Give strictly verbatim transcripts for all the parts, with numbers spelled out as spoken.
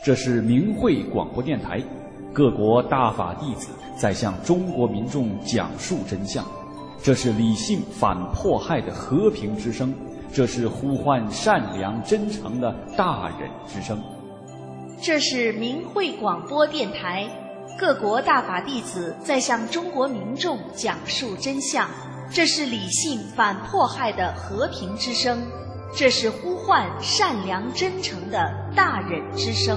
这是明慧广播电台，各国大法弟子在向中国民众讲述真相。这是理性反迫害的和平之声，这是呼唤善良真诚的大忍之声。 这是明慧广播电台，各国大法弟子在向中国民众讲述真相。这是理性反迫害的和平之声，这是呼唤善良真诚的大忍之声。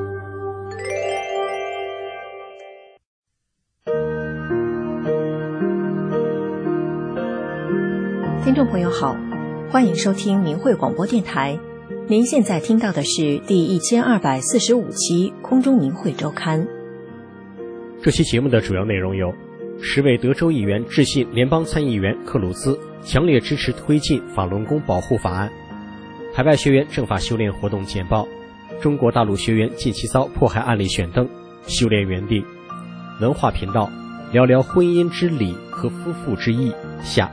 听众朋友好，欢迎收听明慧广播电台。您现在听到的是第一千二百四十五期空中明慧周刊。 这期节目的主要内容有：十位德州议员致信联邦参议员克鲁兹，强烈支持推进法轮功保护法案；海外学员正法修炼活动简报；中国大陆学员近期遭迫害案例选灯；修炼园地；文化频道聊聊婚姻之理和夫妇之义下。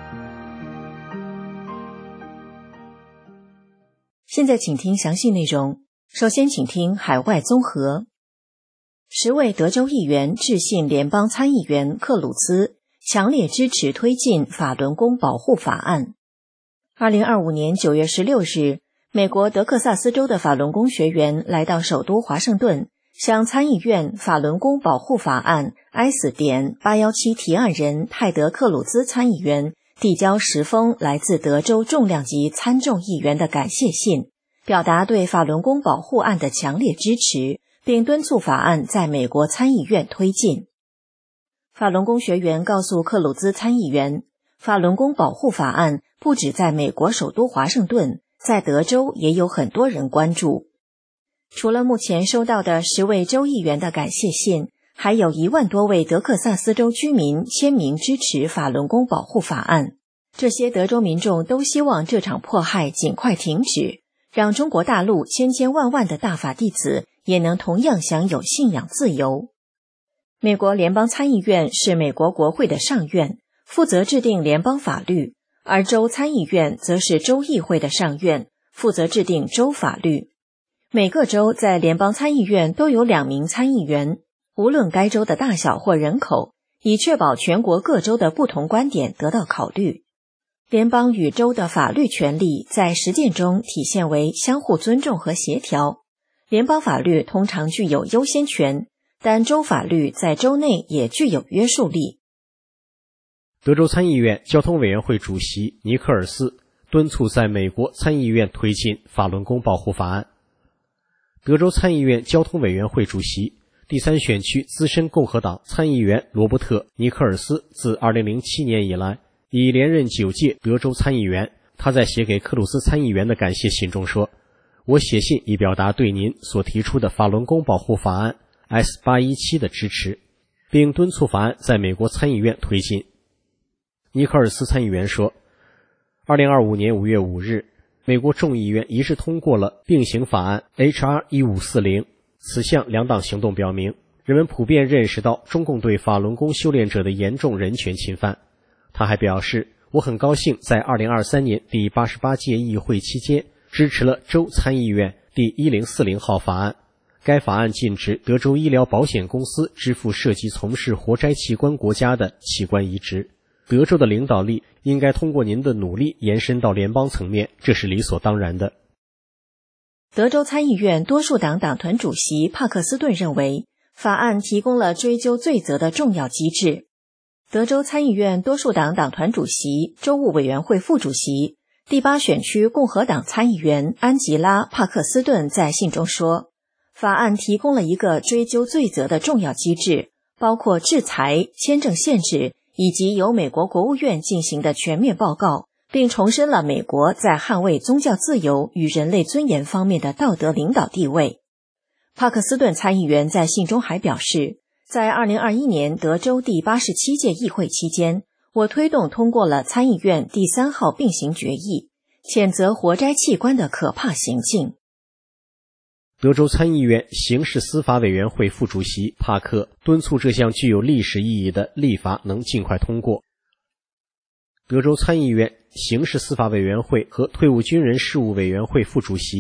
现在请听详细内容。首先请听海外综合。十位德州议员致信联邦参议员克鲁兹，强烈支持推进法轮功保护法案。二零二五年九月十六日，美国德克萨斯州的法轮功学员来到首都华盛顿，向参议院法轮功保护法案 S 点八一七提案人泰德克鲁兹参议员递交十封来自德州重量级参众议员的感谢信，表达对法轮功保护案的强烈支持，并敦促法案在美国参议院推进。法轮功学员告诉克鲁兹参议员，法轮功保护法案不只在美国首都华盛顿，在德州也有很多人关注。除了目前收到的十位州议员的感谢信，还有一万多位德克萨斯州居民签名支持法轮功保护法案。这些德州民众都希望这场迫害尽快停止，让中国大陆千千万万的大法弟子也能同样享有信仰自由。美国联邦参议院是美国国会的上院，负责制定联邦法律，而州参议院则是州议会的上院，负责制定州法律。每个州在联邦参议院都有两名参议员，无论该州的大小或人口，以确保全国各州的不同观点得到考虑。联邦与州的法律权利在实践中体现为相互尊重和协调。联邦法律通常具有优先权，但州法律在州内也具有约束力。 德州参议院交通委员会主席尼克尔斯敦促在美国参议院推进法轮功保护法案。德州参议院交通委员会主席、第三选区资深共和党参议员罗伯特·尼克尔斯自二零零七年以来已连任九届德州参议员。他在写给克鲁斯参议员的感谢信中说，我写信以表达对您所提出的法轮功保护法案 S 八一七 的支持，并敦促法案在美国参议院推进。尼克尔斯参议员说，二零二五年五月五日，美国众议院一致通过了并行法案 H R 一五四零，此项两党行动表明，人们普遍认识到中共对法轮功修炼者的严重人权侵犯。他还表示，我很高兴在二零二三年第八十八届议会期间支持了州参议院第一零四零号法案。该法案禁止德州医疗保险公司支付涉及从事活摘器官国家的器官移植。德州的领导力应该通过您的努力延伸到联邦层面，这是理所当然的。 德州参议院多数党党团主席帕克斯顿认为，法案提供了追究罪责的重要机制。德州参议院多数党党团主席、州务委员会副主席、第八选区共和党参议员安吉拉·帕克斯顿在信中说，法案提供了一个追究罪责的重要机制，包括制裁、签证限制以及由美国国务院进行的全面报告，并重申了美国在捍卫宗教自由与人类尊严方面的道德领导地位。帕克斯顿参议员在信中还表示，在二零二一年德州第八十七届议会期间，我推动通过了参议院第三号并行决议，谴责活摘器官的可怕行径。 德州参议院刑事司法委员会副主席帕克敦促这项具有历史意义的立法能尽快通过。德州参议院刑事司法委员会和退伍军人事务委员会副主席、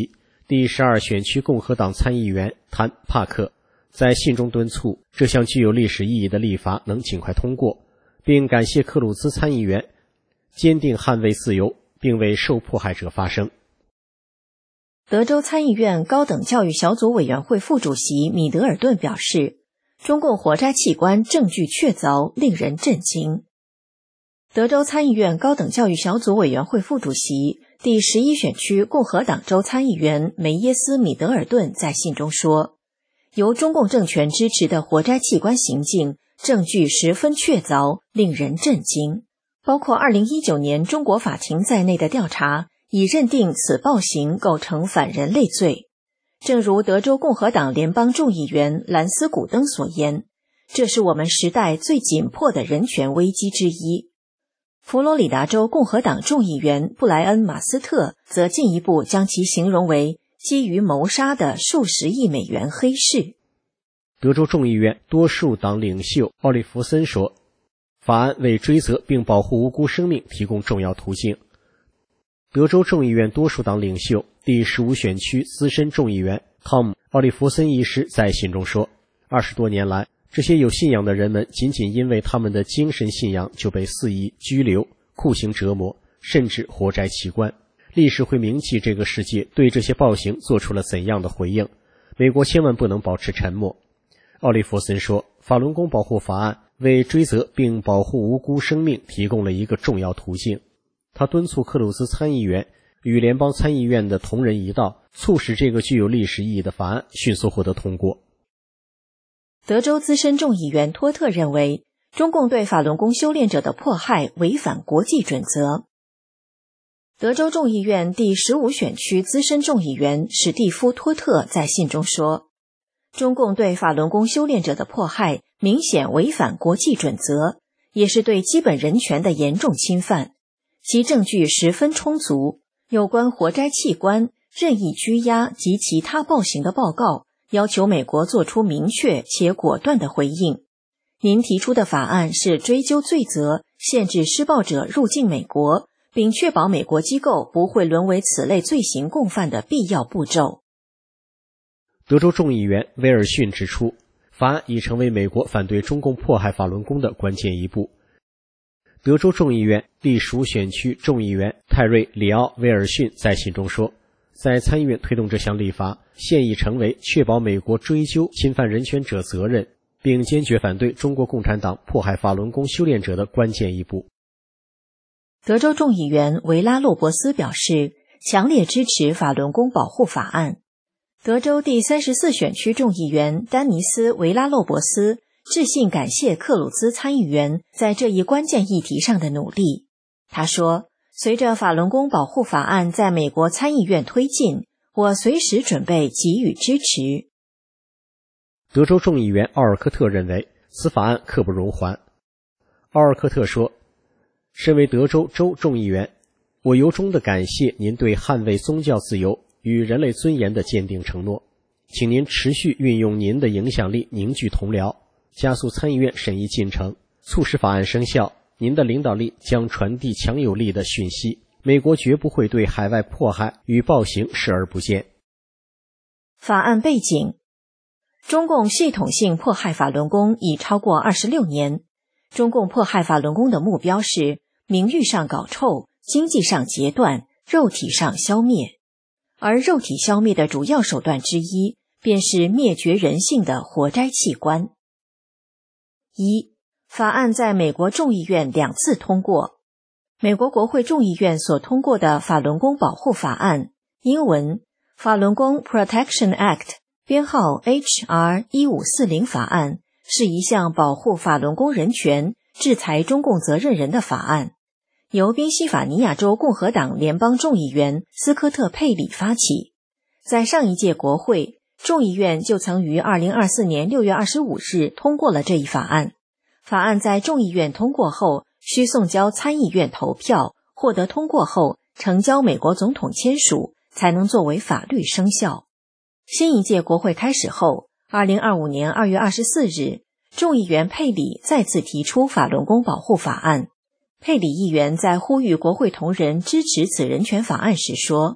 第十二选区共和党参议员谭·帕克在信中敦促这项具有历史意义的立法能尽快通过，并感谢克鲁兹参议员坚定捍卫自由，并为受迫害者发声。 德州参议院高等教育小组委员会副主席米德尔顿表示，中共活摘器官证据确凿，令人震惊。德州参议院高等教育小组委员会副主席、第十一选区共和党州参议员梅耶斯·米德尔顿在信中说，由中共政权支持的活摘器官行径证据十分确凿，令人震惊。包括二零一九年中国法庭在内的调查已认定此暴行构成反人类罪。正如德州共和党联邦众议员兰斯古登所言，这是我们时代最紧迫的人权危机之一。佛罗里达州共和党众议员布莱恩·马斯特则进一步将其形容为基于谋杀的数十亿美元黑市。 德州众议院多数党领袖奥利弗森说，法案为追责并保护无辜生命提供重要途径。德州众议院多数党领袖第十五选区资深众议员汤姆·奥利弗森医师在信中说，二十多年来，这些有信仰的人们仅仅因为他们的精神信仰就被肆意拘留、酷刑折磨，甚至活摘器官。历史会铭记这个世界对这些暴行做出了怎样的回应。美国千万不能保持沉默。奥利弗森说，法轮功保护法案为追责并保护无辜生命提供了一个重要途径。他敦促克鲁兹参议员与联邦参议院的同仁一道，促使这个具有历史意义的法案迅速获得通过。 德州资深众议员托特认为，中共对法轮功修炼者的迫害违反国际准则。德州众议院第十五选区资深众议员史蒂夫·托特在信中说，中共对法轮功修炼者的迫害明显违反国际准则，也是对基本人权的严重侵犯。其证据十分充足，有关活摘器官、任意拘押及其他暴行的报告，要求美国做出明确且果断的回应。您提出的法案是追究罪责、限制施暴者入境美国，并确保美国机构不会沦为此类罪行共犯的必要步骤。 德州众议员威尔逊指出，法案已成为美国反对中共迫害法轮功的关键一步。德州众议院第十五选区众议员泰瑞·里奥·威尔逊在信中说，在参议院推动这项立法，现已成为确保美国追究侵犯人权者责任，并坚决反对中国共产党迫害法轮功修炼者的关键一步。 德州众议员维拉洛伯斯表示，强烈支持法轮功保护法案。德州第三十四选区众议员丹尼斯·维拉洛伯斯致信感谢克鲁兹参议员在这一关键议题上的努力。他说，随着法轮功保护法案在美国参议院推进，我随时准备给予支持。 德州众议员奥尔科特认为，此法案刻不容缓。奥尔科特说，身为德州州众议员，我由衷地感谢您对捍卫宗教自由与人类尊严的坚定承诺，请您持续运用您的影响力凝聚同僚，加速参议院审议进程，促使法案生效。您的领导力将传递强有力的讯息，美国绝不会对海外迫害与暴行视而不见。 法案背景：中共系统性迫害法轮功已超过二十六年。中共迫害法轮功的目标是名誉上搞臭，经济上截断，肉体上消灭。而肉体消灭的主要手段之一，便是灭绝人性的活摘器官。一、法案在美国众议院两次通过。美国国会众议院所通过的法轮功保护法案，英文法轮功 Protection Act 编号 H R 一五四零 法案，是一项保护法轮功人权、制裁中共责任人的法案，由宾夕法尼亚州共和党联邦众议员斯科特·佩里发起。在上一届国会，众议院就曾于二零二四年六月二十五日通过了这一法案。法案在众议院通过后，需送交参议院投票，获得通过后呈交美国总统签署，才能作为法律生效。新一届国会开始后，二零二五年二月二十四日，众议员佩里再次提出法轮功保护法案。佩里议员在呼吁国会同仁支持此人权法案时说，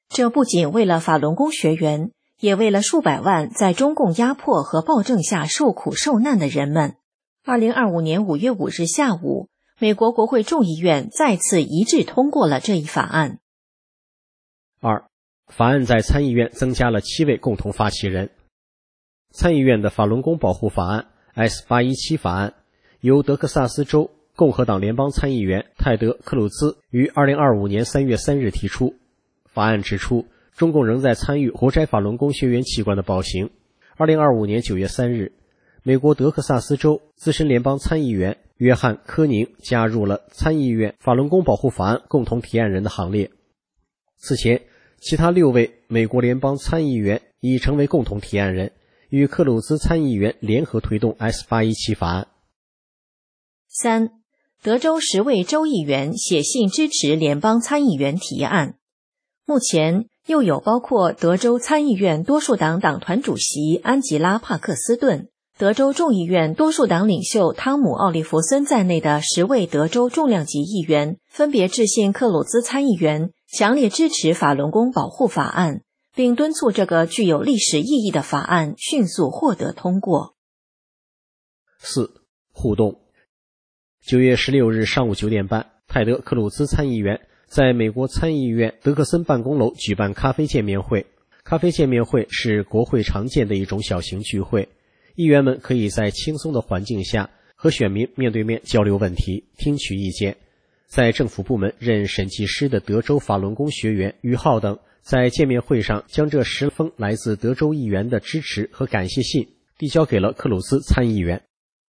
这不仅为了法轮功学员，也为了数百万在中共压迫和暴政下受苦受难的人们。二零二五年五月五日下午，美国国会众议院再次一致通过了这一法案。 二，法案在参议院增加了七位共同发起人。参议院的法轮功保护法案 S 八一七 法案由德克萨斯州共和党联邦参议员泰德·克鲁兹于二零二五年三月三日提出。法案指出，中共仍在参与活摘法轮功学员器官的暴行。二零二五年九月三日，美国德克萨斯州资深联邦参议员约翰·科宁加入了参议院法轮功保护法案共同提案人的行列。此前，其他六位美国联邦参议员已成为共同提案人，与克鲁兹参议员联合推动 S 八一七 法案。 三，德州十位州议员写信支持联邦参议员提案。目前又有包括德州参议院多数党党团主席安吉拉·帕克斯顿、德州众议院多数党领袖汤姆·奥利弗森在内的十位德州重量级议员，分别致信克鲁兹参议员，强烈支持法轮功保护法案，并敦促这个具有历史意义的法案迅速获得通过。 四、互动。九月十六日上午九点半，泰德·克鲁兹参议员在美国参议院德克森办公楼举办咖啡见面会。咖啡见面会是国会常见的一种小型聚会，议员们可以在轻松的环境下和选民面对面交流问题，听取意见。在政府部门任审计师的德州法轮功学员于浩等在见面会上将这十封来自德州议员的支持和感谢信递交给了克鲁兹参议员。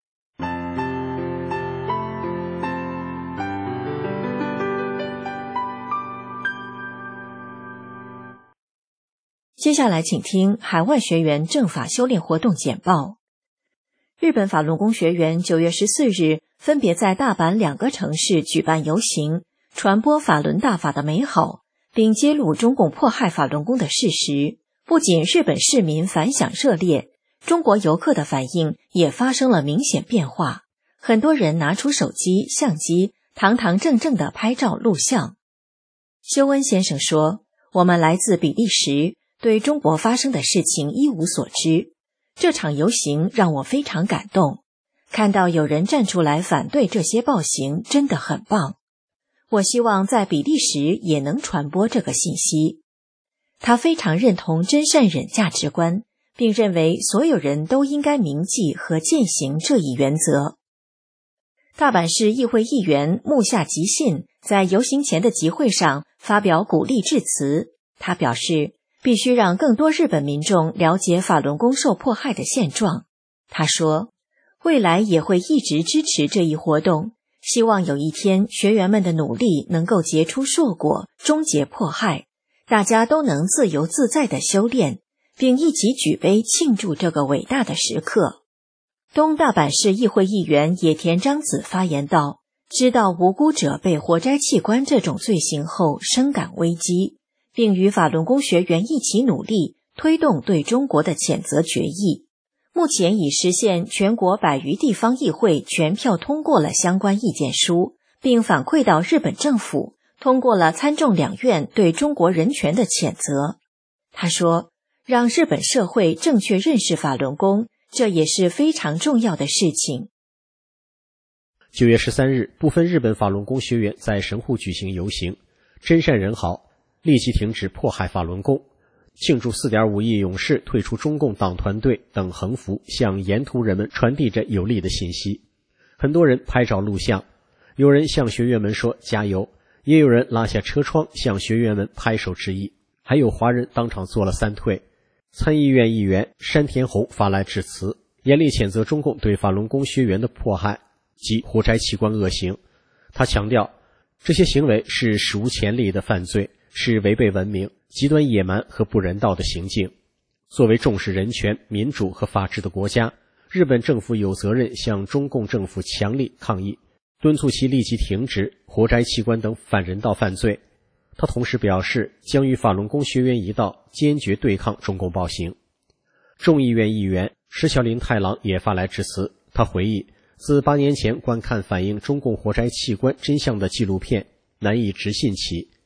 接下来请听海外学员正法修炼活动简报。日本法轮功学员九月十四日分别在大阪两个城市举办游行，传播法轮大法的美好，并揭露中共迫害法轮功的事实。不仅日本市民反响热烈，中国游客的反应也发生了明显变化，很多人拿出手机、相机，堂堂正正地拍照录像。修恩先生说，我们来自比利时，对中国发生的事情一无所知。这场游行让我非常感动，看到有人站出来反对这些暴行，真的很棒。我希望在比利时也能传播这个信息。他非常认同真善忍价值观，并认为所有人都应该铭记和践行这一原则。大阪市议会议员木下吉信在游行前的集会上发表鼓励致辞，他表示必须让更多日本民众了解法轮功受迫害的现状。他说，未来也会一直支持这一活动，希望有一天学员们的努力能够结出硕果，终结迫害，大家都能自由自在地修炼，并一起举杯庆祝这个伟大的时刻。东大阪市议会议员野田章子发言道，知道无辜者被活摘器官这种罪行后深感危机，并与法轮功学员一起努力，推动对中国的谴责决议。目前已实现全国百余地方议会全票通过了相关意见书，并反馈到日本政府，通过了参众两院对中国人权的谴责。他说，让日本社会正确认识法轮功，这也是非常重要的事情。 九月十三日，部分日本法轮功学员在神户举行游行，真善人好，立即停止迫害法轮功，庆祝 四点五亿勇士退出中共党团队等横幅向沿途人们传递着有力的信息。很多人拍照录像，有人向学员们说加油，也有人拉下车窗向学员们拍手致意，还有华人当场做了三退。参议院议员山田宏发来致辞，严厉谴责中共对法轮功学员的迫害及活摘器官恶行。他强调，这些行为是史无前例的犯罪，是违背文明、极端野蛮和不人道的行径。作为重视人权、民主和法治的国家，日本政府有责任向中共政府强力抗议，敦促其立即停止活摘器官等反人道犯罪。他同时表示，将与法轮功学员一道，坚决对抗中共暴行。众议院议员石桥林太郎也发来致辞，他回忆，自八年前观看反映中共活摘器官真相的纪录片《难以置信》起，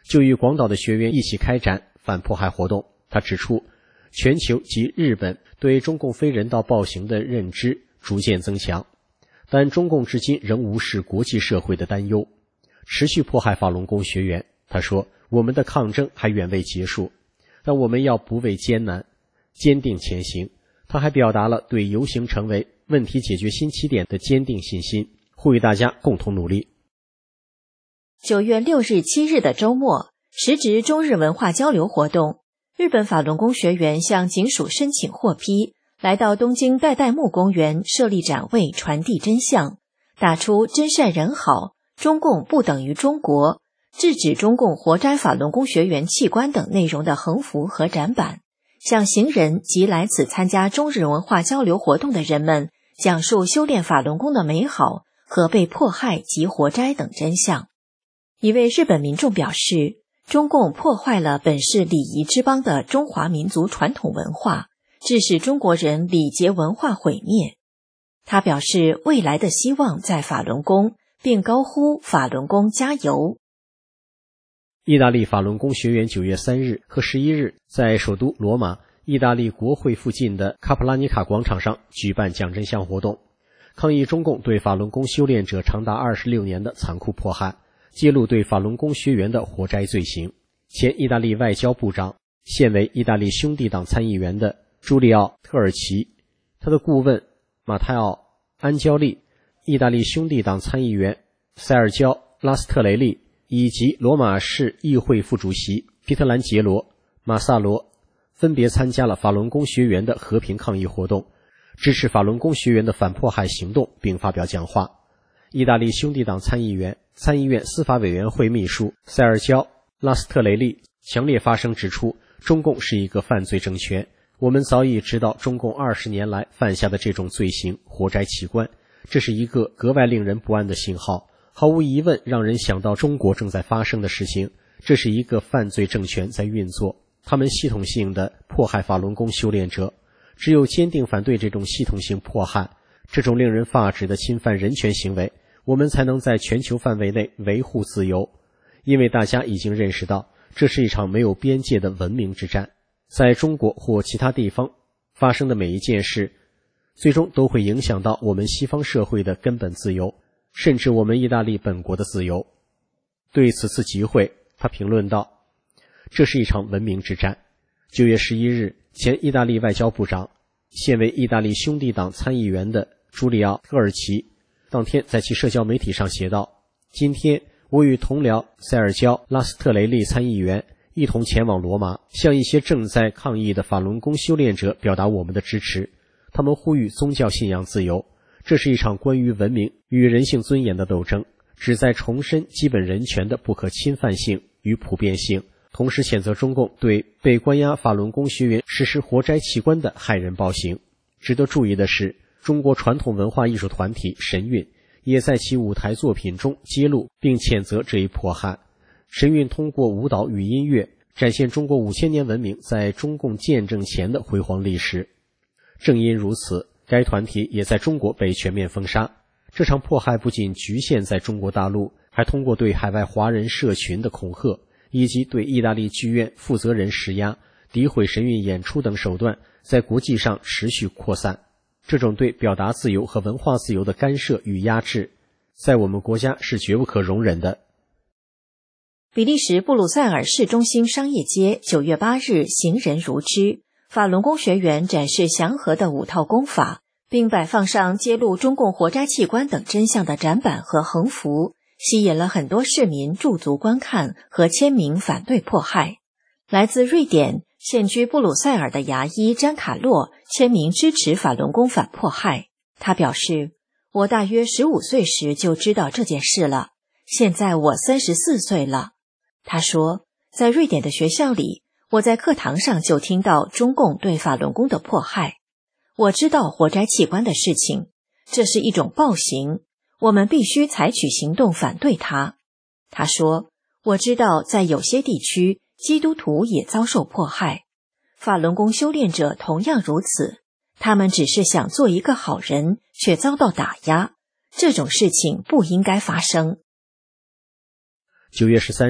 就与广岛的学员一起开展反迫害活动。他指出，全球及日本对中共非人道暴行的认知逐渐增强，但中共至今仍无视国际社会的担忧，持续迫害法轮功学员。他说，我们的抗争还远未结束，但我们要不畏艰难，坚定前行。他还表达了对游行成为问题解决新起点的坚定信心，呼吁大家共同努力。 九月六日、七日的周末，时值中日文化交流活动，日本法轮功学员向警署申请获批，来到东京代代木公园设立展位，传递真相，打出真善人好，中共不等于中国，制止中共活摘法轮功学员器官等内容的横幅和展板，向行人及来此参加中日文化交流活动的人们讲述修炼法轮功的美好和被迫害及活摘等真相。一位日本民众表示，中共破坏了本是礼仪之邦的中华民族传统文化，致使中国人礼节文化毁灭。他表示未来的希望在法轮功，并高呼法轮功加油。 意大利法轮功学员九月三日和十一日在首都罗马意大利国会附近的卡普拉尼卡广场上举办讲真相活动，抗议中共对法轮功修炼者长达二十六年的残酷迫害，揭露对法轮功学员的活摘罪行。前意大利外交部长，现为意大利兄弟党参议员的朱利奥·特尔奇，他的顾问马泰奥·安焦利，意大利兄弟党参议员塞尔焦·拉斯特雷利，以及罗马市议会副主席皮特兰杰罗·马萨罗分别参加了法轮功学员的和平抗议活动，支持法轮功学员的反迫害行动，并发表讲话。意大利兄弟党参议员、参议院司法委员会秘书塞尔焦·拉斯特雷利强烈发声指出，中共是一个犯罪政权，我们早已知道中共二十年来犯下的这种罪行，活摘器官，这是一个格外令人不安的信号，毫无疑问让人想到中国正在发生的事情，这是一个犯罪政权在运作，他们系统性的迫害法轮功修炼者，只有坚定反对这种系统性迫害，这种令人发指的侵犯人权行为，我们才能在全球范围内维护自由。因为大家已经认识到，这是一场没有边界的文明之战，在中国或其他地方发生的每一件事，最终都会影响到我们西方社会的根本自由，甚至我们意大利本国的自由。对此次集会，他评论道，这是一场文明之战。九月十一日，前意大利外交部长，现为意大利兄弟党参议员的朱利奥·特尔奇当天在其社交媒体上写道，今天我与同僚塞尔焦·拉斯特雷利参议员一同前往罗马，向一些正在抗议的法轮功修炼者表达我们的支持。他们呼吁宗教信仰自由，这是一场关于文明与人性尊严的斗争，旨在重申基本人权的不可侵犯性与普遍性，同时谴责中共对被关押法轮功学员实施活摘器官的害人暴行。值得注意的是，中国传统文化艺术团体神韵也在其舞台作品中揭露并谴责这一迫害。神韵通过舞蹈与音乐展现中国五千年文明在中共建政前的辉煌历史。正因如此，该团体也在中国被全面封杀。这场迫害不仅局限在中国大陆，还通过对海外华人社群的恐吓，以及对意大利剧院负责人施压、诋毁神韵演出等手段，在国际上持续扩散。这种对表达自由和文化自由的干涉与压制，在我们国家是绝不可容忍的。 比利时布鲁塞尔市中心商业街九月八日行人如织，法轮功学员展示祥和的五套功法，并摆放上揭露中共活摘器官等真相的展板和横幅，吸引了很多市民驻足观看和签名反对迫害。来自瑞典现居布鲁塞尔的牙医詹卡洛签名支持法轮功反迫害。他表示，我大约十五岁时就知道这件事了，现在我三十四岁了。他说，在瑞典的学校里，我在课堂上就听到中共对法轮功的迫害。我知道活摘器官的事情，这是一种暴行，我们必须采取行动反对它。他说，我知道在有些地区，基督徒也遭受迫害，法轮功修炼者同样如此，他们只是想做一个好人，却遭到打压，这种事情不应该发生。 九月十三日，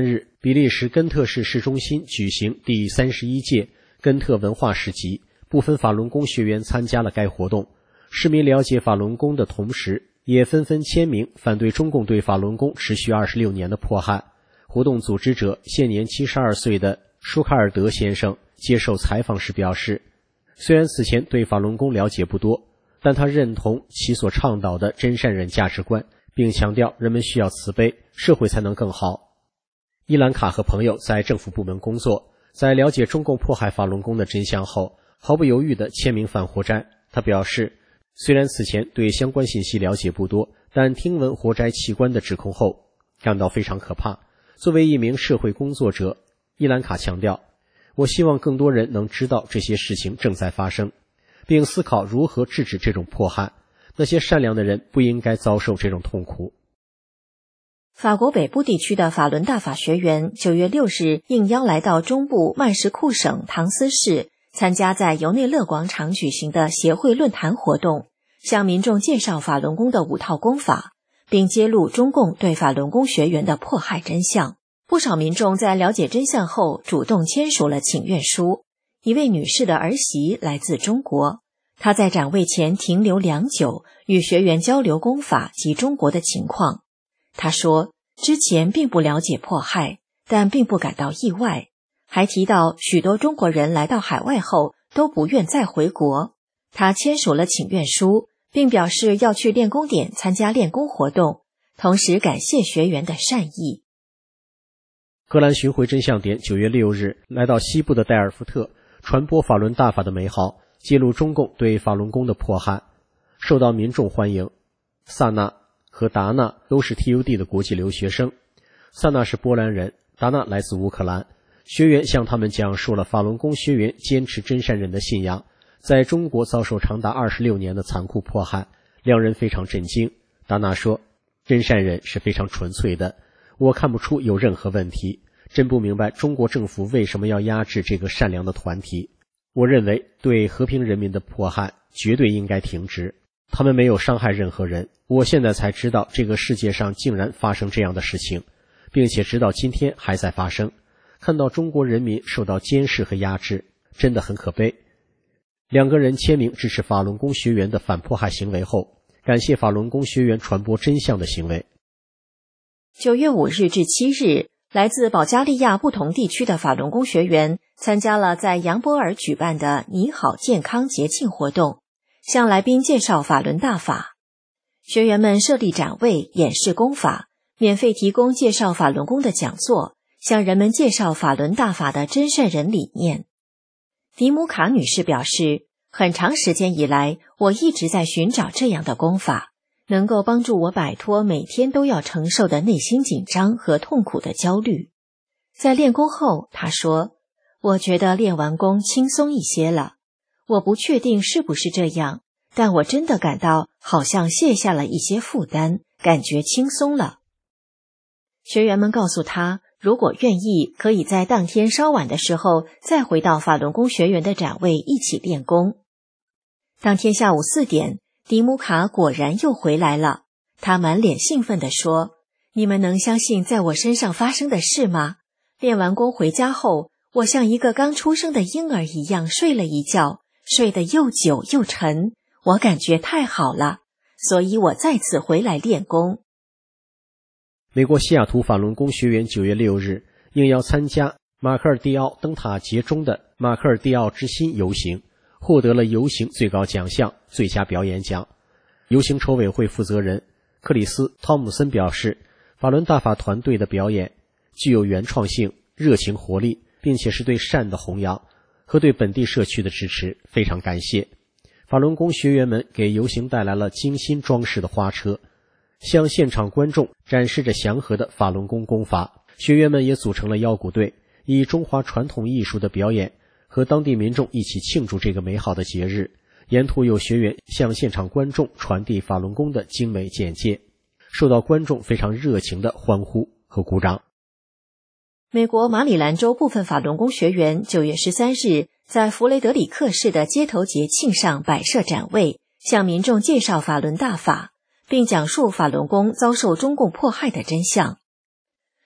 比利时根特市市中心举行第三十一届根特文化市集，部分法轮功学员参加了该活动。市民了解法轮功的同时，也纷纷签名反对中共对法轮功持续二十六年的迫害。活动组织者现年七十二岁的舒卡尔德先生接受采访时表示，虽然此前对法轮功了解不多，但他认同其所倡导的真善忍价值观，并强调人们需要慈悲，社会才能更好。伊兰卡和朋友在政府部门工作，在了解中共迫害法轮功的真相后，毫不犹豫地签名反活摘。他表示，虽然此前对相关信息了解不多，但听闻活摘器官的指控后，感到非常可怕。作为一名社会工作者，伊兰卡强调，我希望更多人能知道这些事情正在发生，并思考如何制止这种迫害。那些善良的人不应该遭受这种痛苦。 法国北部地区的法轮大法学员九月六日应邀来到中部曼什库省唐斯市，参加在尤内勒广场举行的协会论坛活动，向民众介绍法轮功的五套功法，并揭露中共对法轮功学员的迫害真相。不少民众在了解真相后主动签署了请愿书。一位女士的儿媳来自中国，她在展位前停留良久，与学员交流功法及中国的情况。她说，之前并不了解迫害，但并不感到意外，还提到许多中国人来到海外后都不愿再回国。她签署了请愿书，并表示要去练功点参加练功活动，同时感谢学员的善意。 荷兰巡回真相点九月六日来到西部的代尔夫特，传播法轮大法的美好，揭露中共对法轮功的迫害，受到民众欢迎。萨纳和达纳都是 T U D 的国际留学生。萨纳是波兰人，达纳来自乌克兰。学员向他们讲述了法轮功学员坚持真善忍的信仰，在中国遭受长达二十六年的残酷迫害，两人非常震惊。达纳说，真善忍是非常纯粹的，我看不出有任何问题，真不明白中国政府为什么要压制这个善良的团体。我认为对和平人民的迫害绝对应该停止，他们没有伤害任何人。我现在才知道这个世界上竟然发生这样的事情，并且直到今天还在发生。看到中国人民受到监视和压制，真的很可悲。两个人签名支持法轮功学员的反迫害行为后，感谢法轮功学员传播真相的行为。 九月五日至七日，来自保加利亚不同地区的法轮功学员参加了在扬波尔举办的你好健康节庆活动，向来宾介绍法轮大法。学员们设立展位，演示功法，免费提供介绍法轮功的讲座，向人们介绍法轮大法的真善忍理念。迪姆卡女士表示，很长时间以来，我一直在寻找这样的功法，能够帮助我摆脱每天都要承受的内心紧张和痛苦的焦虑。在练功后，她说，我觉得练完功轻松一些了。我不确定是不是这样，但我真的感到好像卸下了一些负担，感觉轻松了。学员们告诉她，如果愿意，可以在当天稍晚的时候再回到法轮功学员的展位一起练功。当天下午四点，迪姆卡果然又回来了。他满脸兴奋地说，你们能相信在我身上发生的事吗？练完功回家后，我像一个刚出生的婴儿一样睡了一觉，睡得又久又沉，我感觉太好了，所以我再次回来练功。 美国西雅图法轮功学员九月六日应邀参加马克尔蒂奥灯塔节中的马克尔蒂奥之心游行，获得了游行最高奖项最佳表演奖。游行筹委会负责人克里斯·汤姆森表示，法轮大法团队的表演具有原创性、热情活力，并且是对善的弘扬和对本地社区的支持，非常感谢。法轮功学员们给游行带来了精心装饰的花车，向现场观众展示着祥和的法轮功功法。学员们也组成了腰鼓队，以中华传统艺术的表演和当地民众一起庆祝这个美好的节日。沿途有学员向现场观众传递法轮功的精美简介，受到观众非常热情的欢呼和鼓掌。 美国马里兰州部分法轮功学员九月十三日在弗雷德里克市的街头节庆上摆设展位，向民众介绍法轮大法，并讲述法轮功遭受中共迫害的真相。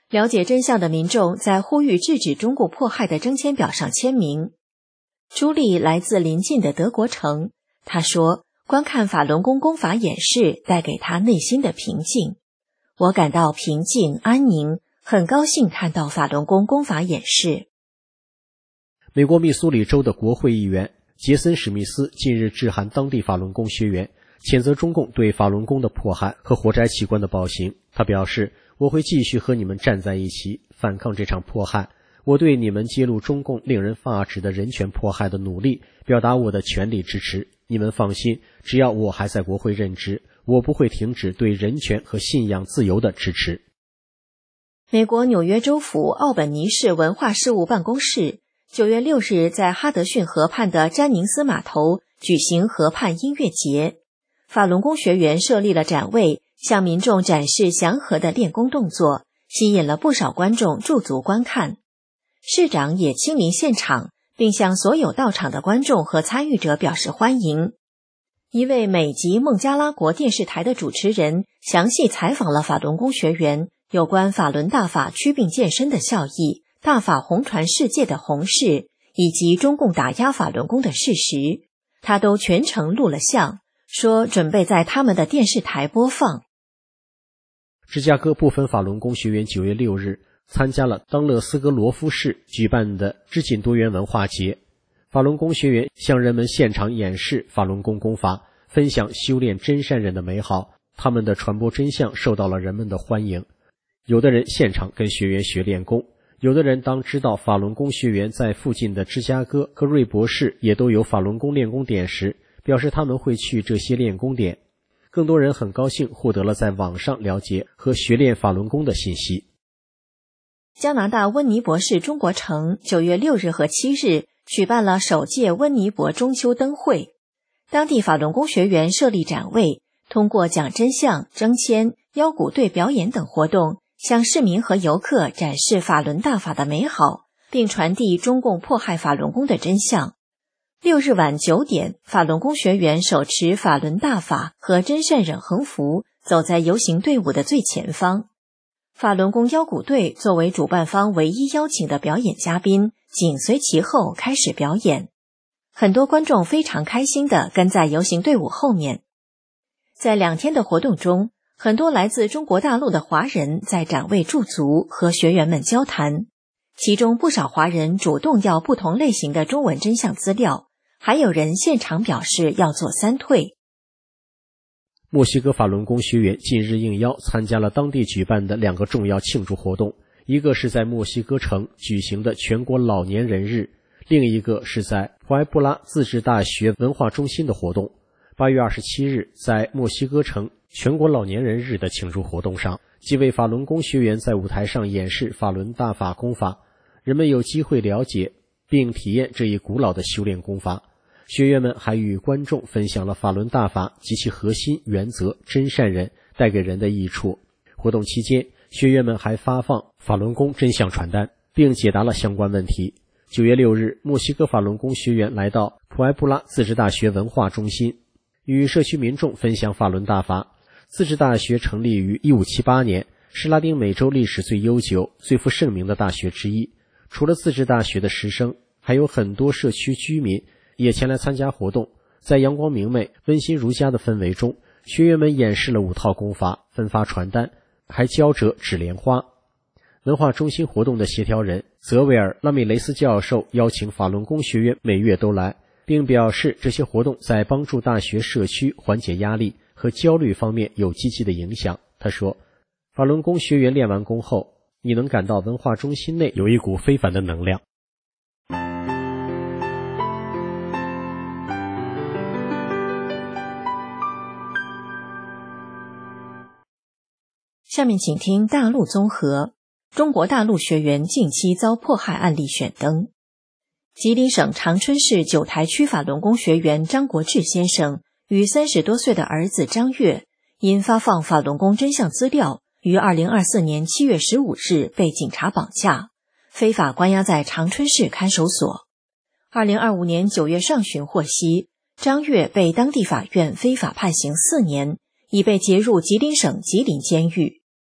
了解真相的民众在呼吁制止中共迫害的征签表上签名。朱莉来自邻近的德国城，她说，观看法轮功功法演示带给她内心的平静。我感到平静安宁，很高兴看到法轮功功法演示。 美国密苏里州的国会议员杰森·史密斯近日致函当地法轮功学员，谴责中共对法轮功的迫害和活摘器官的暴行。他表示，我会继续和你们站在一起，反抗这场迫害。我对你们揭露中共令人发指的人权迫害的努力表达我的全力支持。你们放心，只要我还在国会任职，我不会停止对人权和信仰自由的支持。 美国纽约州府奥本尼市文化事务办公室九月六日在哈德逊河畔的詹宁斯码头举行河畔音乐节，法轮功学员设立了展位，向民众展示祥和的练功动作，吸引了不少观众驻足观看。市长也亲临现场，并向所有到场的观众和参与者表示欢迎。一位美籍孟加拉国电视台的主持人详细采访了法轮功学员有关法轮大法祛病健身的效益、大法红传世界的红事，以及中共打压法轮功的事实，他都全程录了像，说准备在他们的电视台播放。 芝加哥部分法轮功学员九月六日参加了当勒斯格罗夫市举办的知锦多元文化节，法轮功学员向人们现场演示法轮功功法，分享修炼真善忍的美好，他们的传播真相受到了人们的欢迎。有的人现场跟学员学练功，有的人当知道法轮功学员在附近的芝加哥和瑞博市也都有法轮功练功点时，表示他们会去这些练功点。更多人很高兴获得了在网上了解和学练法轮功的信息。 加拿大温尼伯市中国城九月六日和七日举办了首届温尼伯中秋灯会，当地法轮功学员设立展位，通过讲真相、征签、腰鼓队表演等活动，向市民和游客展示法轮大法的美好，并传递中共迫害法轮功的真相。六日晚九点，法轮功学员手持法轮大法和真善忍横幅，走在游行队伍的最前方。法轮功腰鼓队作为主办方唯一邀请的表演嘉宾，紧随其后开始表演。很多观众非常开心地跟在游行队伍后面。在两天的活动中，很多来自中国大陆的华人在展位驻足，和学员们交谈。其中不少华人主动要不同类型的中文真相资料，还有人现场表示要做三退。 墨西哥法轮功学员近日应邀参加了当地举办的两个重要庆祝活动，一个是在墨西哥城举行的全国老年人日，另一个是在普埃布拉自治大学文化中心的活动。八月二十七日，在墨西哥城全国老年人日的庆祝活动上，几位法轮功学员在舞台上演示法轮大法功法，人们有机会了解并体验这一古老的修炼功法。学员们还与观众分享了法轮大法及其核心原则真善忍带给人的益处。活动期间，学员们还发放法轮功真相传单，并解答了相关问题。九月六日，墨西哥法轮功学员来到普埃布拉自治大学文化中心，与社区民众分享法轮大法。自治大学成立于一五七八年，是拉丁美洲历史最悠久、最负盛名的大学之一。除了自治大学的师生，还有很多社区居民也前来参加活动。在阳光明媚、温馨如家的氛围中，学员们演示了五套功法，分发传单，还交折纸莲花。文化中心活动的协调人泽维尔·拉米雷斯教授邀请法轮功学员每月都来，并表示这些活动在帮助大学社区缓解压力和焦虑方面有积极的影响。他说，法轮功学员练完功后，你能感到文化中心内有一股非凡的能量。 下面请听大陆综合。中国大陆学员近期遭迫害案例选登。吉林省长春市九台区法轮功学员张国志先生与三十多岁的儿子张月，因发放法轮功真相资料，于二零二四年七月十五日被警察绑架，非法关押在长春市看守所。二零二五年九月上旬获悉，张月被当地法院非法判刑四年，已被结入吉林省吉林监狱。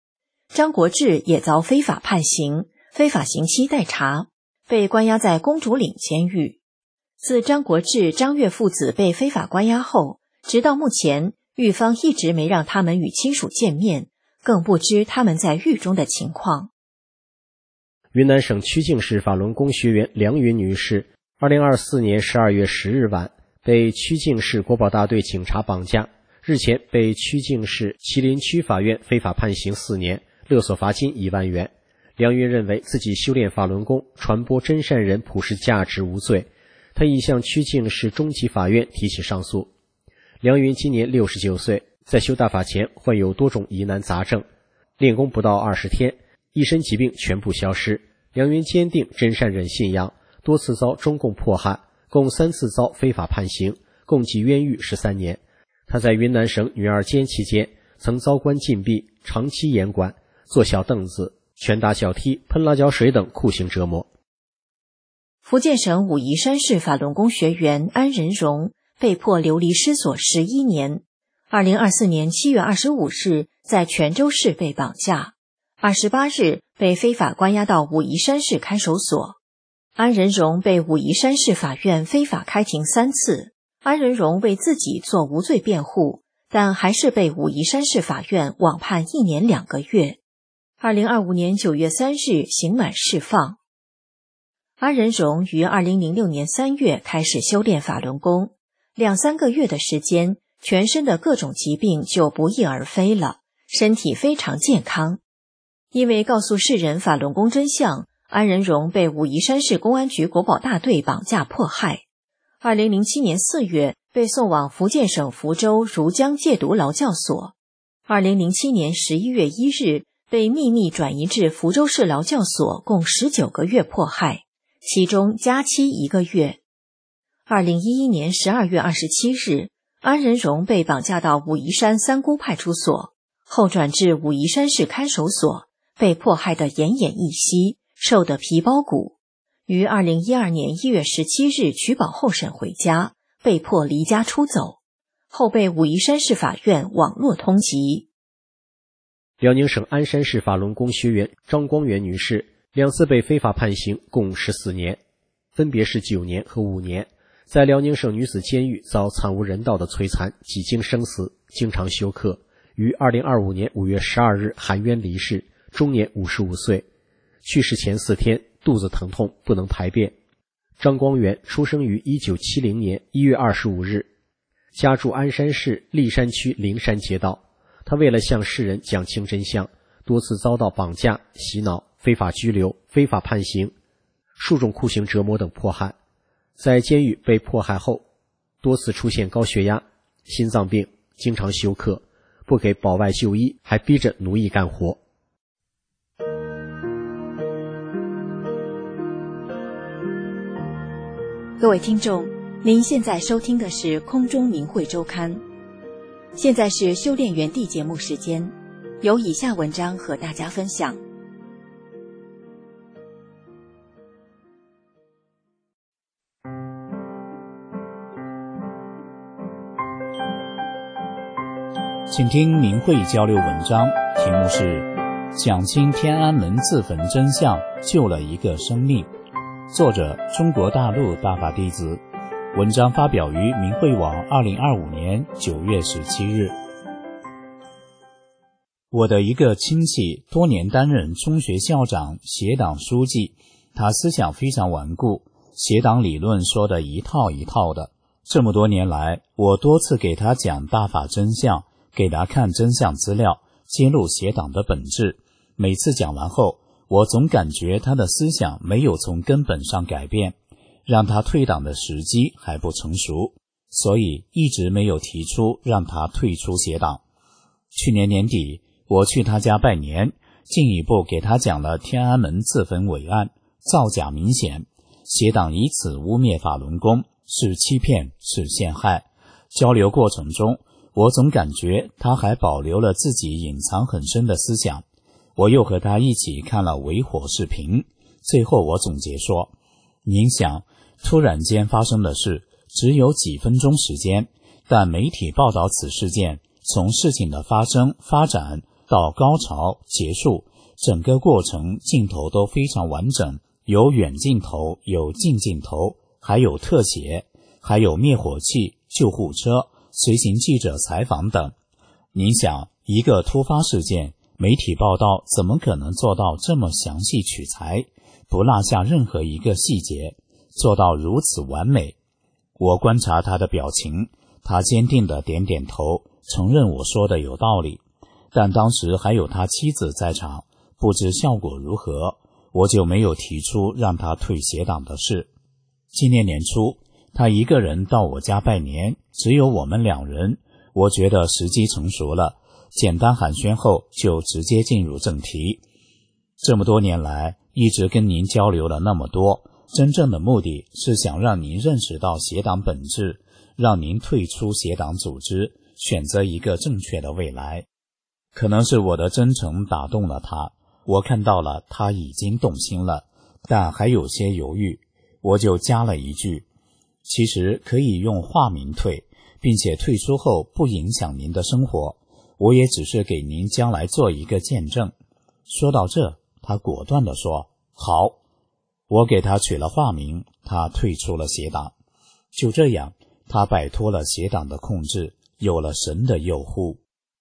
张国志也遭非法判刑，非法刑期待查，被关押在公主岭监狱。自张国志、张岳父子被非法关押后，直到目前，狱方一直没让他们与亲属见面，更不知他们在狱中的情况。 云南省曲靖市法轮功学员梁云女士，二零二四年十二月十日晚被曲靖市国保大队警察绑架，日前被曲靖市麒麟区法院非法判刑四年，勒索罚金一万元。梁云认为自己修炼法轮功、传播真善人普世价值无罪，他已向曲靖市中级法院提起上诉。梁云今年六十九岁，在修大法前患有多种疑难杂症，练功不到二十天，一身疾病全部消失。梁云坚定真善忍信仰，多次遭中共迫害，共三次遭非法判刑，共计冤狱十三年。他在云南省女儿监期间，曾遭关禁闭、长期严管、坐小凳子、拳打脚踢、喷辣椒水等酷刑折磨。 福建省武夷山市法轮功学员安仁荣被迫流离失所十一年。二零二四年七月二十五日，在泉州市被绑架，二十八日被非法关押到武夷山市看守所。安仁荣被武夷山市法院非法开庭三次，安仁荣为自己做无罪辩护，但还是被武夷山市法院网判一年两个月。二零二五年九月三日刑满释放。安仁荣于二零零六年三月开始修炼法轮功，两三个月的时间，全身的各种疾病就不翼而飞了，身体非常健康。因为告诉世人法轮功真相，安仁荣被武夷山市公安局国保大队绑架迫害。二零零七年四月被送往福建省福州如江戒毒劳教所。二零零七年十一月一日被秘密转移至福州市劳教所，共十九个月迫害，其中加期一个月。二零一一年十二月二十七日，安仁荣被绑架到武夷山三姑派出所，后转至武夷山市看守所，被迫害得奄奄一息，瘦得皮包骨。于二零一二年一月十七日取保候审回家，被迫离家出走，后被武夷山市法院网络通缉。 辽宁省鞍山市法轮功学员张光元女士两次被非法判刑，共十四年，分别是九年和五年，在辽宁省女子监狱遭惨无人道的摧残，几经生死，经常休克，于二零二五年五月十二日含冤离世，终年五十五岁。去世前四天肚子疼痛，不能排便。张光元出生于一九七零年一月二十五日，家住鞍山市立山区灵山街道。他为了向世人讲清真相，多次遭到绑架、洗脑、非法拘留、非法判刑、数种酷刑折磨等迫害。在监狱被迫害后，多次出现高血压、心脏病，经常休克，不给保外就医，还逼着奴役干活。 各位听众，您现在收听的是空中明慧周刊。现在是修炼园地节目时间，有以下文章和大家分享。 请听明慧交流文章，题目是讲清天安门自焚真相，救了一个生命。作者中国大陆大法弟子，文章发表于明慧网二零二五年九月十七日。我的一个亲戚多年担任中学校长、协党书记，他思想非常顽固，协党理论说的一套一套的。这么多年来，我多次给他讲大法真相，给他看真相资料，揭露协党的本质。每次讲完后，我总感觉他的思想没有从根本上改变，让他退党的时机还不成熟，所以一直没有提出让他退出协党。去年年底，我去他家拜年，进一步给他讲了天安门自焚伪案，造假明显，协党以此污蔑法轮功，是欺骗，是陷害。交流过程中，我总感觉他还保留了自己隐藏很深的思想。我又和他一起看了围火视频，最后我总结说，您想，突然间发生的事只有几分钟时间，但媒体报道此事件，从事情的发生发展到高潮结束，整个过程镜头都非常完整，有远镜头，有近镜头，还有特写，还有灭火器、救护车、随行记者采访等。您想，一个突发事件，媒体报道怎么可能做到这么详细取材，不落下任何一个细节，做到如此完美？我观察他的表情，他坚定地点点头，承认我说的有道理。但当时还有他妻子在场，不知效果如何，我就没有提出让他退协党的事。今年年初，他一个人到我家拜年，只有我们两人，我觉得时机成熟了，简单寒暄后就直接进入正题。这么多年来，一直跟您交流了那么多，真正的目的是想让您认识到协党本质，让您退出协党组织，选择一个正确的未来。可能是我的真诚打动了他，我看到了他已经动心了，但还有些犹豫，我就加了一句，其实可以用化名退，并且退出后不影响您的生活，我也只是给您将来做一个见证。说到这，他果断地说好。我给他取了化名，他退出了协党。就这样，他摆脱了协党的控制，有了神的诱惑。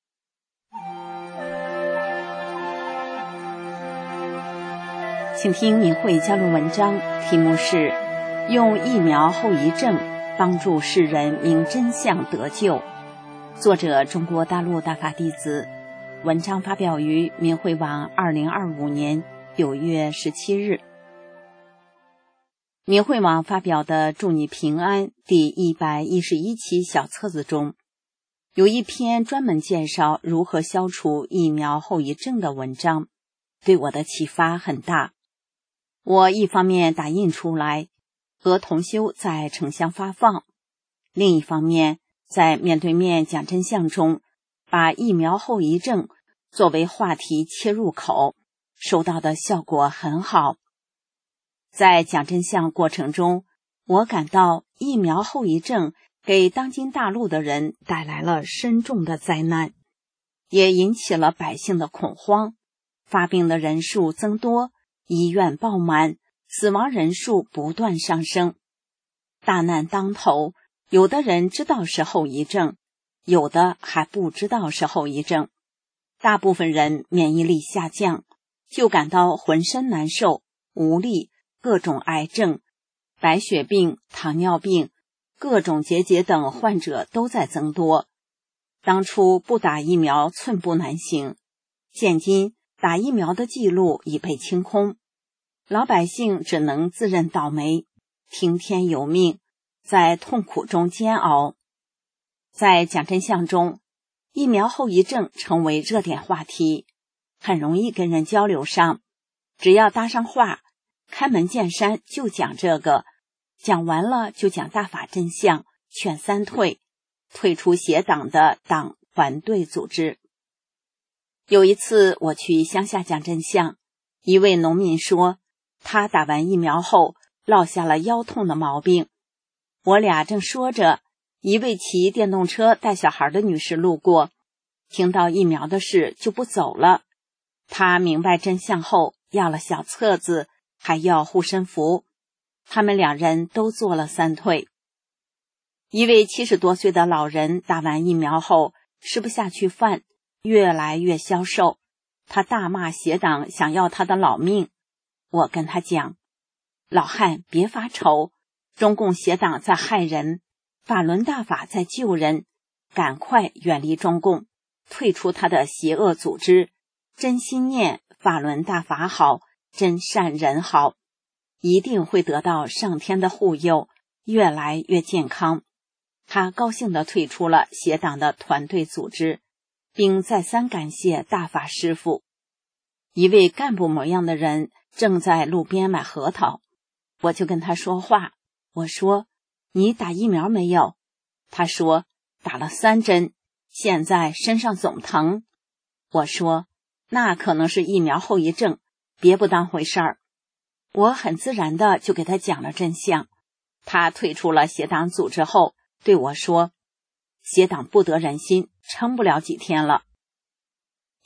请听明慧加论文章，题目是用疫苗后遗症帮助世人明真相得救，作者中国大陆大法弟子，文章发表于明慧网二零二五年九月十七日。明慧网发表的祝你平安第一百一十一期小册子中，有一篇专门介绍如何消除疫苗后遗症的文章，对我的启发很大。我一方面打印出来和同修在城乡发放，另一方面在面对面讲真相中把疫苗后遗症作为话题切入口，收到的效果很好。在讲真相过程中，我感到疫苗后遗症给当今大陆的人带来了深重的灾难，也引起了百姓的恐慌，发病的人数增多，医院爆满，死亡人数不断上升。大难当头，有的人知道是后遗症，有的还不知道是后遗症。大部分人免疫力下降，就感到浑身难受、无力，各种癌症、白血病、糖尿病、各种结节等患者都在增多。当初不打疫苗寸步难行，现今打疫苗的记录已被清空，老百姓只能自认倒霉，听天由命，在痛苦中煎熬。在讲真相中，疫苗后遗症成为热点话题，很容易跟人交流上，只要搭上话，开门见山就讲这个，讲完了就讲大法真相，劝三退，退出协党的党团队组织。有一次我去乡下讲真相，一位农民说他打完疫苗后落下了腰痛的毛病。我俩正说着，一位骑电动车带小孩的女士路过，听到疫苗的事就不走了。她明白真相后要了小册子，还要护身符。他们两人都做了三退。一位七十多岁的老人打完疫苗后吃不下去饭，越来越消瘦，他大骂协党想要他的老命。我跟他讲，老汉别发愁，中共协党在害人，法轮大法在救人，赶快远离中共，退出他的邪恶组织，真心念法轮大法好，真善人好，一定会得到上天的护佑，越来越健康。他高兴地退出了协党的团队组织，并再三感谢大法师父。一位干部模样的人正在路边买核桃，我就跟他说话，我说，你打疫苗没有？他说，打了三针，现在身上总疼。我说，那可能是疫苗后遗症，别不当回事儿。我很自然的就给他讲了真相。他退出了协党组织后对我说，协党不得人心，撑不了几天了。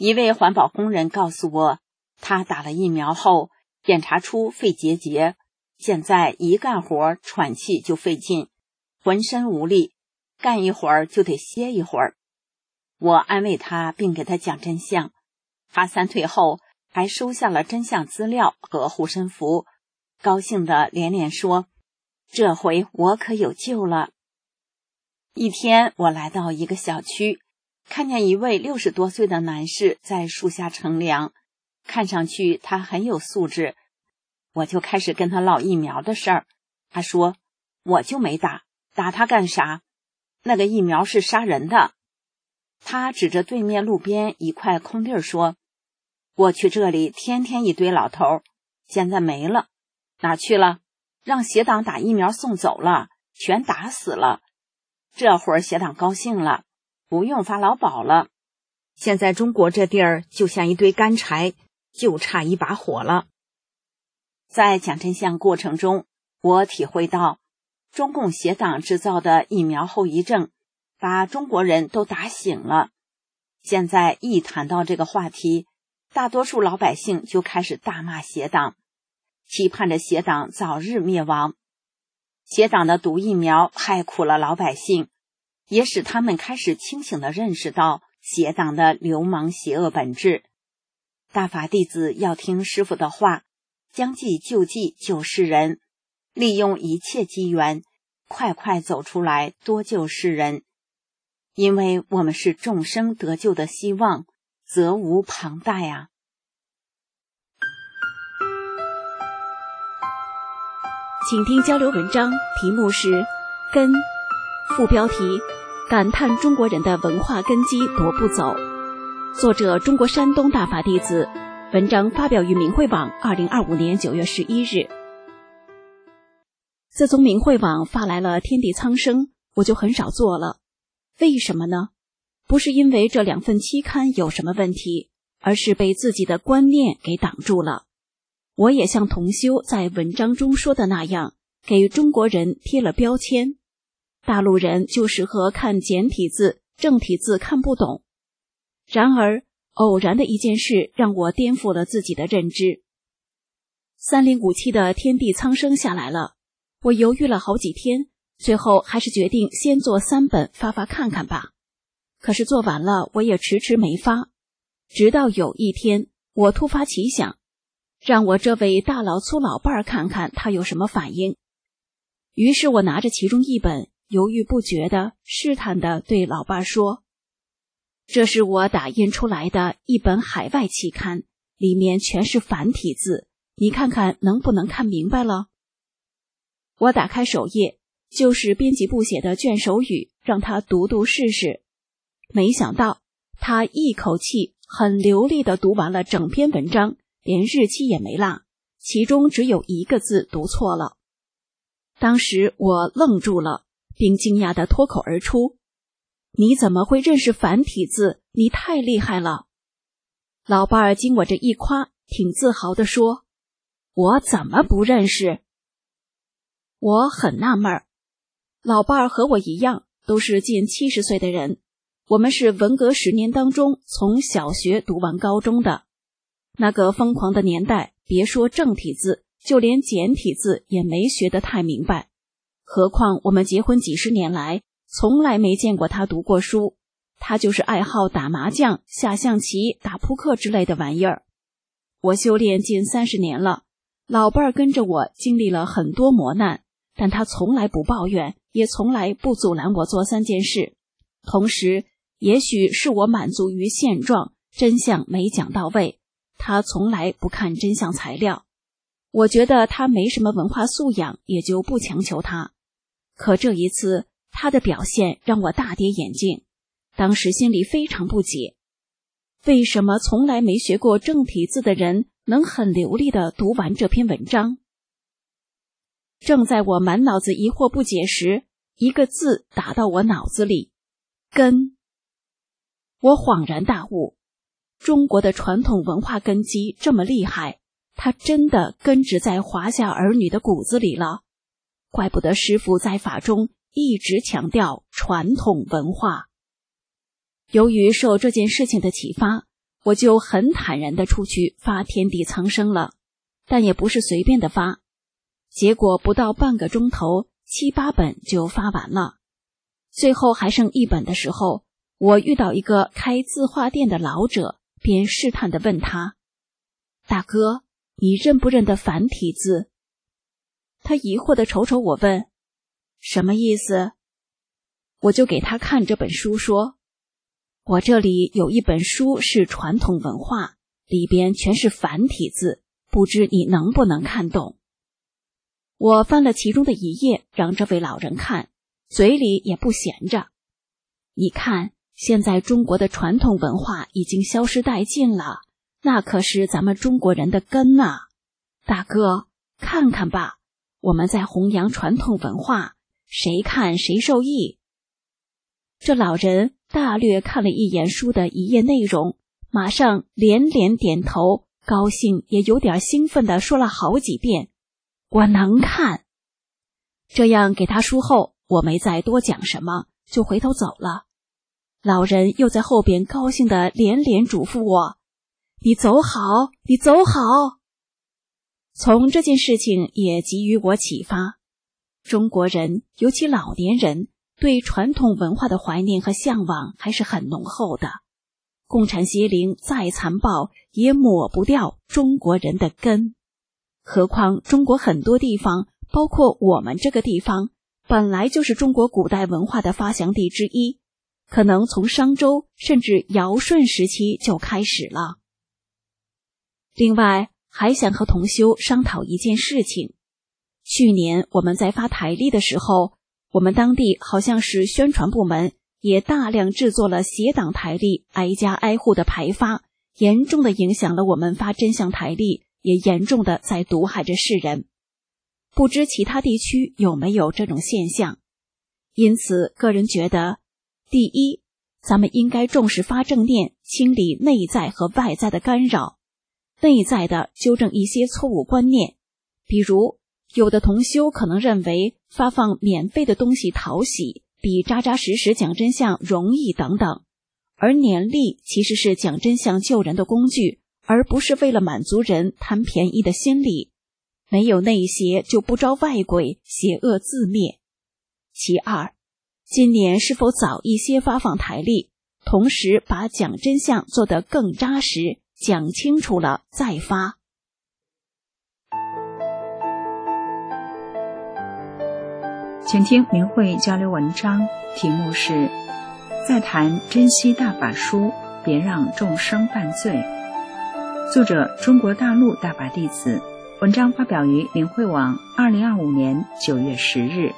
一位环保工人告诉我，他打了疫苗后检查出肺结节，现在一干活喘气就费劲，浑身无力，干一会儿就得歇一会儿。我安慰他并给他讲真相，他三退后还收下了真相资料和护身符，高兴地连连说，这回我可有救了。一天我来到一个小区，看见一位六十多岁的男士在树下乘凉，看上去他很有素质，我就开始跟他唠疫苗的事儿。他说，我就没打，打他干啥？那个疫苗是杀人的。他指着对面路边一块空地说，过去这里天天一堆老头，现在没了，哪去了？让协党打疫苗送走了，全打死了。这会儿协党高兴了，不用发劳保了。现在中国这地儿就像一堆干柴，就差一把火了。在讲真相过程中，我体会到中共协党制造的疫苗后遗症把中国人都打醒了。现在一谈到这个话题，大多数老百姓就开始大骂协党，期盼着协党早日灭亡。协党的毒疫苗害苦了老百姓，也使他们开始清醒地认识到协党的流氓邪恶本质。大法弟子要听师父的话，将计就计救世人，利用一切机缘，快快走出来多救世人。因为我们是众生得救的希望，责无旁贷啊！ 请听交流文章，题目是《根》，副标题：感叹中国人的文化根基夺不走。作者：中国山东大法弟子。文章发表于明慧网，二零二五年九月十一日。自从明慧网发来了《天地苍生》，我就很少做了。为什么呢？不是因为这两份期刊有什么问题，而是被自己的观念给挡住了。我也像同修在文章中说的那样，给中国人贴了标签。大陆人就适合看简体字，正体字看不懂。然而，偶然的一件事让我颠覆了自己的认知。三零五七的天地苍生下来了，我犹豫了好几天，最后还是决定先做三本发发看看吧。可是做完了，我也迟迟没发。直到有一天，我突发奇想，让我这位大老粗老伴儿看看他有什么反应。于是我拿着其中一本，犹豫不决地试探地对老伴儿说，这是我打印出来的一本海外期刊，里面全是繁体字，你看看能不能看明白了？我打开首页，就是编辑部写的卷首语，让他读读试试。没想到他一口气很流利地读完了整篇文章，连日期也没落，其中只有一个字读错了。当时我愣住了，并惊讶地脱口而出，你怎么会认识繁体字？你太厉害了！老伴儿经我这一夸，挺自豪地说，我怎么不认识？我很纳闷儿，老伴儿和我一样，都是近七十岁的人，我们是文革十年当中从小学读完高中的。那个疯狂的年代，别说正体字，就连简体字也没学得太明白。何况我们结婚几十年来，从来没见过他读过书，他就是爱好打麻将、下象棋、打扑克之类的玩意儿。我修炼近三十年了，老伴儿跟着我经历了很多磨难，但他从来不抱怨，也从来不阻拦我做三件事。同时，也许是我满足于现状，真相没讲到位，他从来不看真相材料。我觉得他没什么文化素养，也就不强求他。可这一次，他的表现让我大跌眼镜，当时心里非常不解，为什么从来没学过正体字的人能很流利地读完这篇文章？正在我满脑子疑惑不解时，一个字打到我脑子里，根。我恍然大悟，中国的传统文化根基这么厉害，它真的根植在华夏儿女的骨子里了。怪不得师父在法中一直强调传统文化。由于受这件事情的启发， 我就很坦然地出去发天地苍生了，但也不是随便的发。结果不到半个钟头，七八本就发完了。最后还剩一本的时候，我遇到一个开字画店的老者，便试探地问他：大哥，你认不认得繁体字？他疑惑地瞅瞅我问：什么意思？我就给他看这本书说：我这里有一本书是传统文化，里边全是繁体字，不知你能不能看懂。我翻了其中的一页，让这位老人看，嘴里也不闲着。你看，现在中国的传统文化已经消失殆尽了，那可是咱们中国人的根啊！大哥，看看吧，我们在弘扬传统文化，谁看谁受益。这老人大略看了一眼书的一页内容，马上连连点头，高兴也有点兴奋地说了好几遍：我能看。这样给他书后，我没再多讲什么，就回头走了。老人又在后边高兴地连连嘱咐我：你走好，你走好。从这件事情也给予我启发，中国人尤其老年人对传统文化的怀念和向往还是很浓厚的。共产邪灵再残暴，也抹不掉中国人的根。何况中国很多地方，包括我们这个地方，本来就是中国古代文化的发祥地之一，可能从商周甚至尧舜时期就开始了。另外，还想和同修商讨一件事情。去年我们在发台历的时候，我们当地好像是宣传部门也大量制作了邪党台历，挨家挨户的排发，严重的影响了我们发真相台历，也严重的在毒害着世人。不知其他地区有没有这种现象？因此个人觉得，第一，咱们应该重视发正念，清理内在和外在的干扰。内在的纠正一些错误观念，比如有的同修可能认为发放免费的东西讨喜，比扎扎实实讲真相容易等等，而年历其实是讲真相救人的工具，而不是为了满足人贪便宜的心理。没有内邪就不招外鬼，邪恶自灭。其二，今年是否早一些发放台历，同时把讲真相做得更扎实，讲清楚了再发。 请听明慧交流文章，题目是再谈珍惜大法书，别让众生犯罪。作者中国大陆大法弟子，文章发表于明慧网二零二五年九月十日。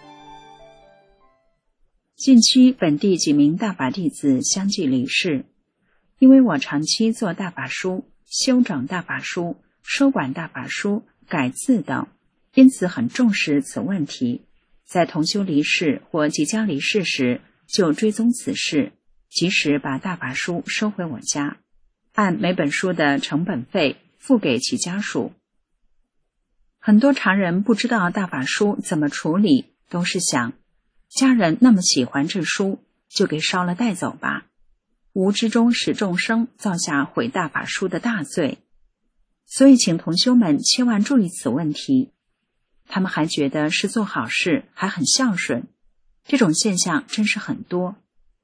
近期本地几名大法弟子相继离世，因为我长期做大法书、修整大法书、收管大法书、改字等，因此很重视此问题。在同修离世或即将离世时，就追踪此事，及时把大法书收回我家，按每本书的成本费付给其家属。很多常人不知道大法书怎么处理，都是想家人那么喜欢这书，就给烧了带走吧，无知中使众生造下毁大法书的大罪。所以请同修们千万注意此问题。他们还觉得是做好事，还很孝顺，这种现象真是很多。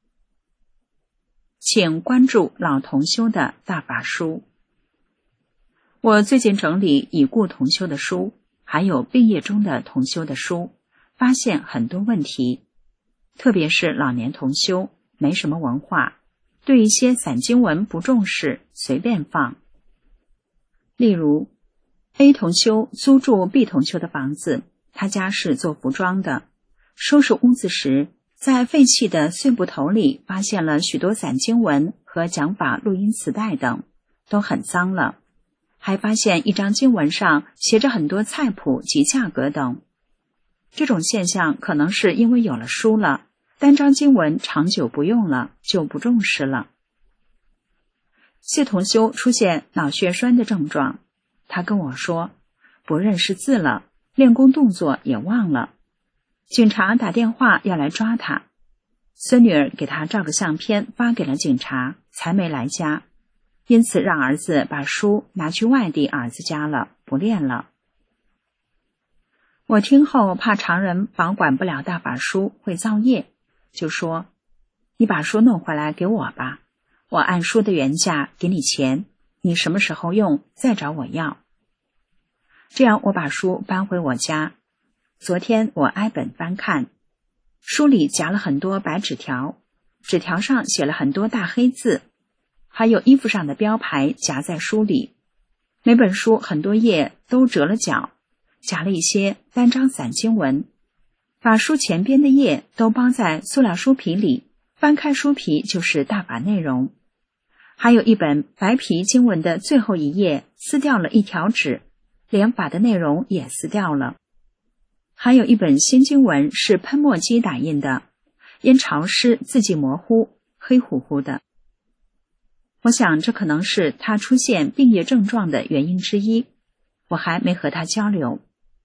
请关注老同修的大法书。我最近整理已故同修的书，还有病业中的同修的书，发现很多问题，特别是老年同修没什么文化，对一些散经文不重视，随便放。例如 A 同修租住 B 同修的房子，他家是做服装的，收拾屋子时，在废弃的碎布头里发现了许多散经文和讲法录音磁带等，都很脏了，还发现一张经文上写着很多菜谱及价格等。这种现象可能是因为有了书了，单张经文长久不用了，就不重视了。谢同修出现脑血栓的症状，他跟我说不认识字了，练功动作也忘了。警察打电话要来抓他，孙女儿给他照个相片发给了警察，才没来家。 因此让儿子把书拿去外地儿子家了，不练了。我听后怕常人保管不了大法书会造业，就说：你把书弄回来给我吧，我按书的原价给你钱，你什么时候用再找我要。这样我把书搬回我家，昨天我挨本翻看，书里夹了很多白纸条，纸条上写了很多大黑字，还有衣服上的标牌夹在书里，每本书很多页都折了角，夹了一些单张散经文，把书前边的页都包在塑料书皮里，翻开书皮就是大法内容。还有一本白皮经文的最后一页撕掉了一条纸，连法的内容也撕掉了。还有一本新经文是喷墨机打印的，因潮湿字迹模糊，黑乎乎的。我想这可能是他出现病业症状的原因之一，我还没和他交流。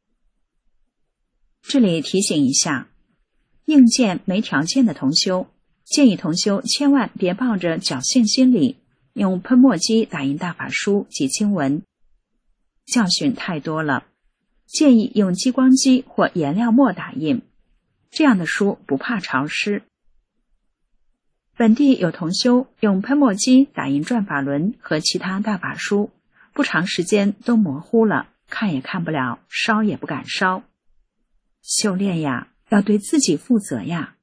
这里提醒一下，硬件没条件的同修，建议同修千万别抱着侥幸心理，用喷墨机打印大法书及经文，教训太多了，建议用激光机或颜料墨打印，这样的书不怕潮湿。本地有同修用喷墨机打印转法轮和其他大法书，不长时间都模糊了，看也看不了，烧也不敢烧。修炼呀，要对自己负责呀。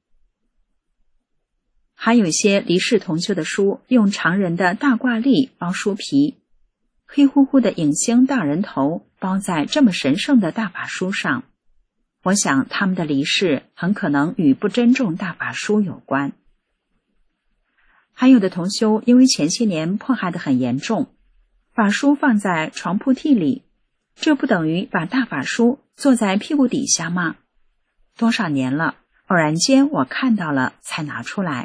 还有一些离世同修的书用常人的大挂历包书皮，黑乎乎的影星大人头包在这么神圣的大法书上，我想他们的离世很可能与不珍重大法书有关。还有的同修因为前些年迫害得很严重，把书放在床铺屉里，这不等于把大法书坐在屁股底下吗？多少年了，偶然间我看到了才拿出来。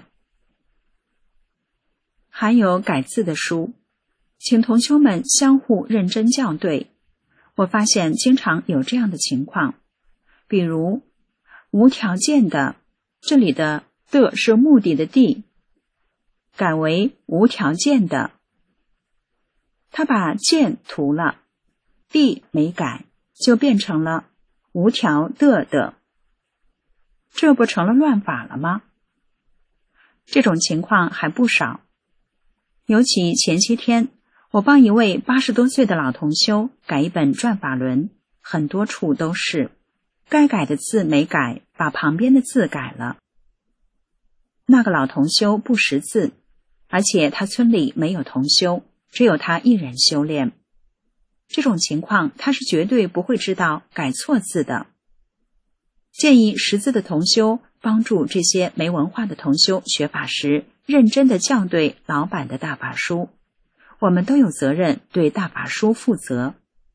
还有改字的书，请同修们相互认真校对。我发现经常有这样的情况，比如无条件的，这里的的是目的的的，改为无条件的。他把件涂了，的没改，就变成了无条的的，这不成了乱法了吗？这种情况还不少。尤其前些天，我帮一位八十多岁的老同修改一本转法轮，很多处都是该改的字没改，把旁边的字改了。那个老同修不识字，而且他村里没有同修，只有他一人修炼。这种情况他是绝对不会知道改错字的。建议识字的同修帮助这些没文化的同修学法时，认真地校对老版的大法书。我们都有责任对大法书负责。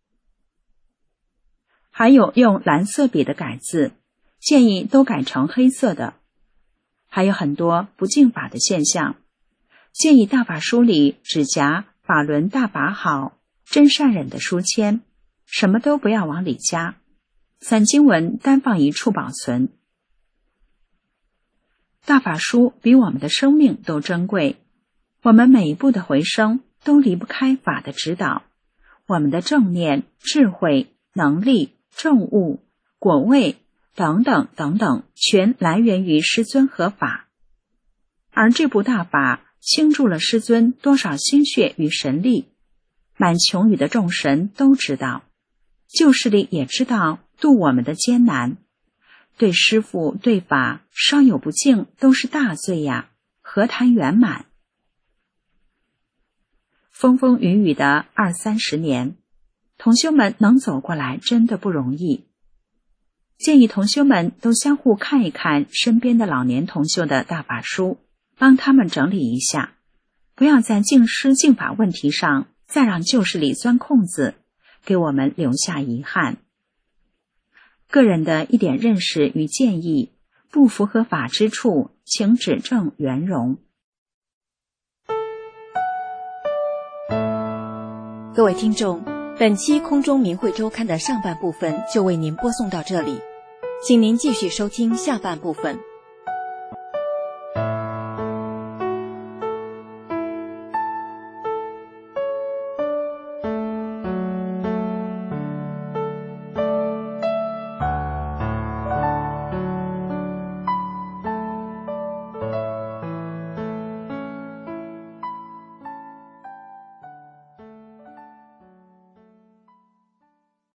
还有用蓝色笔的改字，建议都改成黑色的。还有很多不敬法的现象，建议大法书里只夹法轮大法好真善忍的书签，什么都不要往里加，散经文单放一处保存。大法书比我们的生命都珍贵，我们每一步的回生都离不开法的指导，我们的正念、智慧、能力、正悟、果位等等等等，全来源于师尊和法。而这部大法倾注了师尊多少心血与神力，满穹宇的众神都知道，旧势力也知道度我们的艰难。对师父对法稍有不敬都是大罪呀，何谈圆满？风风雨雨的二三十年，同修们能走过来真的不容易。建议同修们都相互看一看身边的老年同修的大法书，帮他们整理一下，不要在敬师敬法问题上再让旧势力钻空子，给我们留下遗憾。个人的一点认识与建议，不符合法之处，请指正圆融。 各位听众，本期空中明慧周刊的上半部分就为您播送到这里，请您继续收听下半部分。